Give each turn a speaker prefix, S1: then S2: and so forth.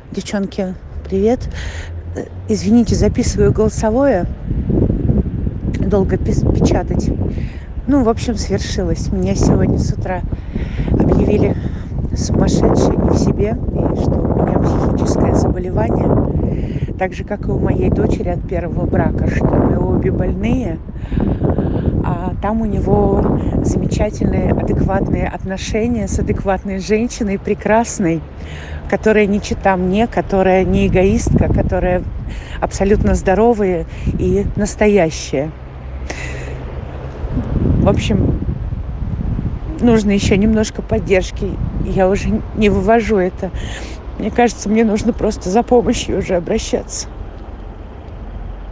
S1: Девчонки, привет. Извините, записываю голосовое. Долго печатать. В общем, свершилось. Меня сегодня с утра объявили сумасшедшей, не в себе, и что у меня психическое заболевание, так же, как и у моей дочери от первого брака, что мы обе больные, а там у него замечательные, адекватные отношения с адекватной женщиной, прекрасной, которая не чета мне, которая не эгоистка, которая абсолютно здоровая и настоящая. В общем, нужно еще немножко поддержки. Я уже не вывожу это. Мне кажется, мне нужно просто за помощью уже обращаться.